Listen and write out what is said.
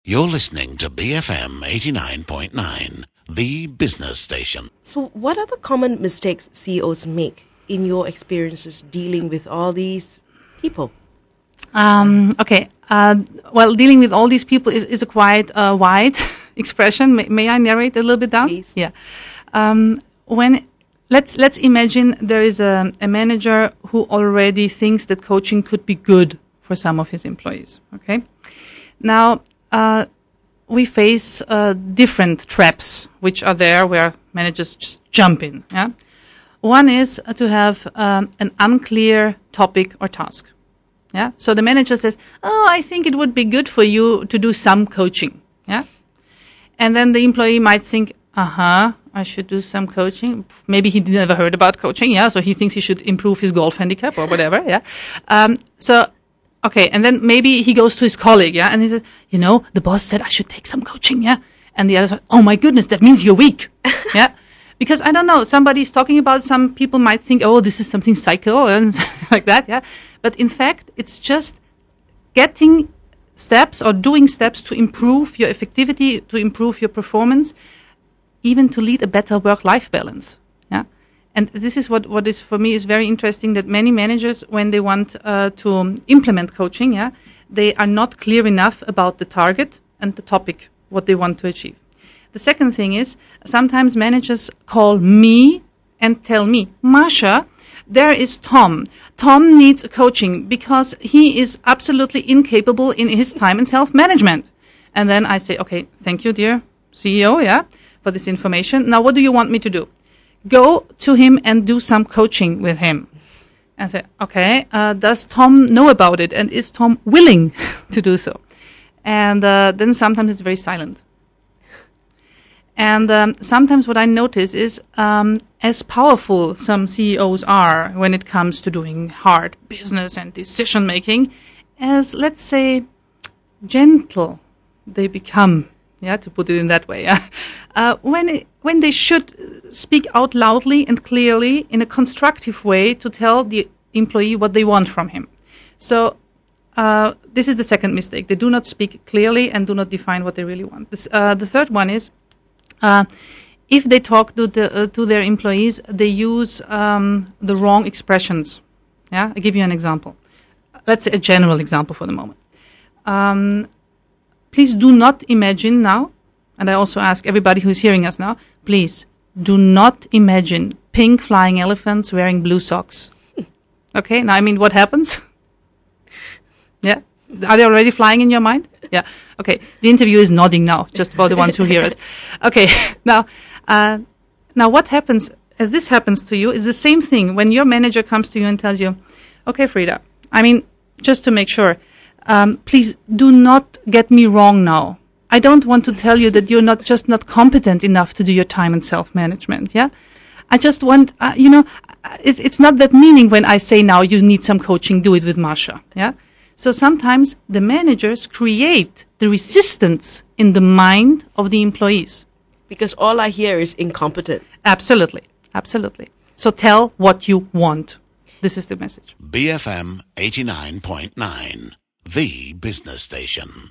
You're listening to BFM 89.9, the business station. So, what are the common mistakes CEOs make in your experiences dealing with all these people? Okay. Well, dealing with all these people is a quite wide expression. May I narrate a little bit down? Please. Yeah. Let's imagine there is a manager who already thinks that coaching could be good for some of his employees. Okay. Now, we face different traps which are there where managers just jump in. Yeah. One is to have an unclear topic or task. Yeah. So the manager says, "Oh, I think it would be good for you to do some coaching." Yeah. And then the employee might think, I should do some coaching. Maybe he never heard about coaching. Yeah. So he thinks he should improve his golf handicap or whatever. Yeah. Okay, and then maybe he goes to his colleague, yeah, and he says, the boss said I should take some coaching, yeah, and the other said, oh my goodness, that means you're weak, yeah, because I don't know, somebody's talking about, some people might think, oh, this is something psycho and like that, yeah, but in fact, it's just getting steps or doing steps to improve your effectivity, to improve your performance, even to lead a better work-life balance, yeah. And this is what is for me is very interesting, that many managers, when they want to implement coaching, yeah, they are not clear enough about the target and the topic, what they want to achieve. The second thing is, sometimes managers call me and tell me, Marsha, there is Tom. Tom needs coaching because he is absolutely incapable in his time and self-management. And then I say, okay, thank you, dear CEO, yeah, for this information. Now, what do you want me to do? Go to him and do some coaching with him. And say, okay, does Tom know about it? And is Tom willing to do so? And then sometimes it's very silent. And sometimes what I notice is, as powerful some CEOs are when it comes to doing hard business and decision making, as, let's say, gentle they become, yeah, to put it in that way, yeah. When they should speak out loudly and clearly in a constructive way to tell the employee what they want from him. So this is the second mistake. They do not speak clearly and do not define what they really want. The third one is, if they talk to their employees, they use the wrong expressions. Yeah, I'll give you an example. Let's say a general example for the moment. Please do not imagine now, and I also ask everybody who's hearing us now, please do not imagine pink flying elephants wearing blue socks. Okay, now I mean, what happens? Yeah? Are they already flying in your mind? Yeah. Okay, the interview is nodding now, just for the ones who hear us. Okay, now what happens, as this happens to you, is the same thing when your manager comes to you and tells you, okay, Frida, I mean, just to make sure, please do not get me wrong now. I don't want to tell you that you're not competent enough to do your time and self-management, yeah? I just want, it's not that meaning when I say now you need some coaching, do it with Marsha, yeah? So sometimes the managers create the resistance in the mind of the employees. Because all I hear is incompetent. Absolutely, absolutely. So tell what you want. This is the message. BFM 89.9, the business station.